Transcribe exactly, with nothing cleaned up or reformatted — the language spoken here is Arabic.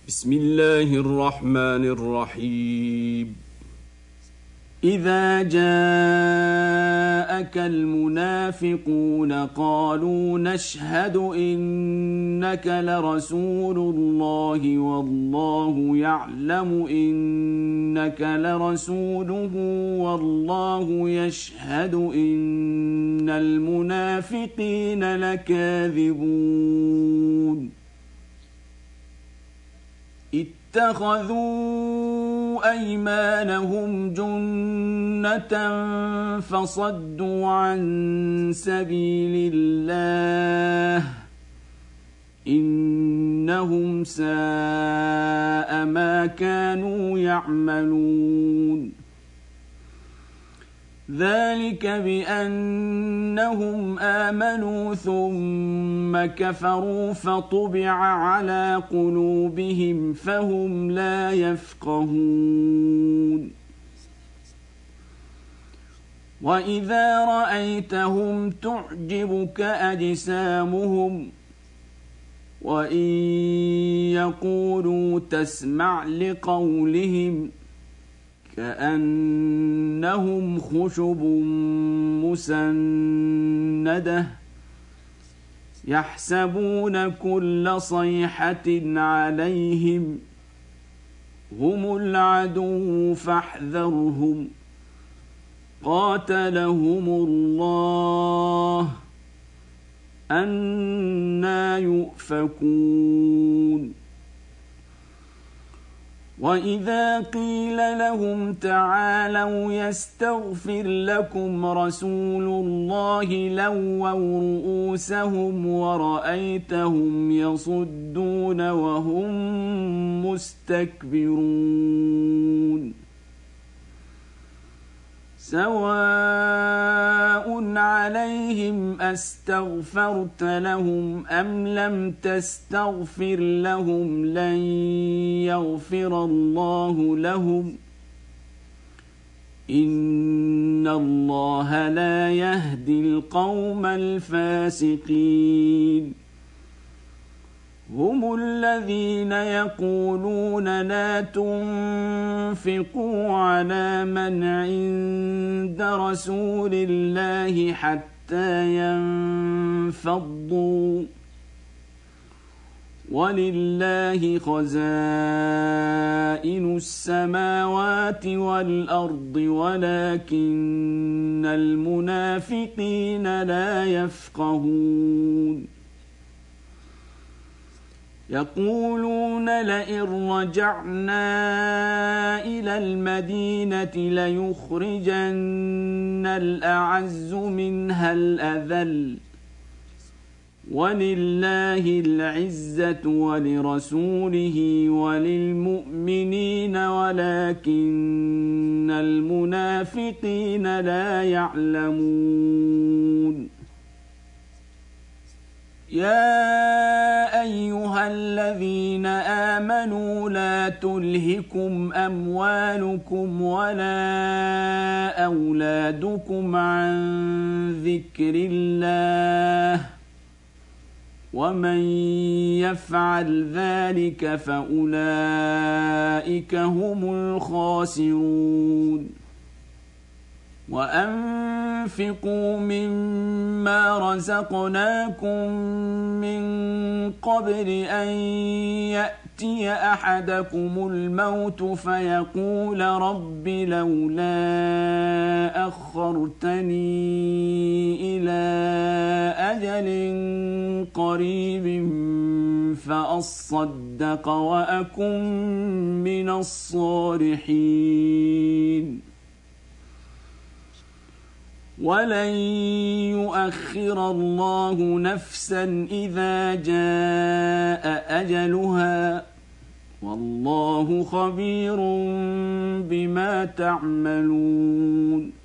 بسم الله الرحمن الرحيم إذا جاءك المنافقون قالوا نشهد إنك لرسول الله والله يعلم إنك لرسوله والله يشهد إن المنافقين لكاذبون اتخذوا أيمانهم جنة فصدوا عن سبيل الله إنهم ساء ما كانوا يعملون ذلك بأنهم آمنوا ثم كفروا فطبع على قلوبهم فهم لا يفقهون وإذا رأيتهم تعجبك أجسامهم وإن يقولوا تسمع لقولهم كأنهم خشب مسندة يحسبون كل صيحة عليهم هم العدو فاحذرهم قاتلهم الله أنى يؤفكون وإذا قيل لهم تعالوا يستغفر لكم رسول الله لووا رؤوسهم ورأيتهم يصدون وهم مستكبرون سواء عليهم أستغفرت لهم أم لم تستغفر لهم لن يغفر الله لهم إن الله لا يهدي القوم الفاسقين هم الذين يقولون لا تنفقوا على من عند رسول الله حتى ينفضوا ولله خزائن السماوات والأرض ولكن المنافقين لا يفقهون يقولون لئن رجعنا إلى المدينة ليخرجن الأعز منها الأذل ولله العزة ولرسوله وللمؤمنين ولكن المنافقين لا يعلمون يا أيها الذين آمنوا لا تلهكم أموالكم ولا أولادكم عن ذكر الله ومن يفعل ذلك فأولئك هم الخاسرون وأنفقوا مما رزقناكم من قبل أن يأتي أحدكم الموت فيقول رب لولا أخرتني إلى أجل قريب فأصدق وأكن من الصالحين ولن يؤخر الله نفسا إذا جاء أجلها والله خبير بما تعملون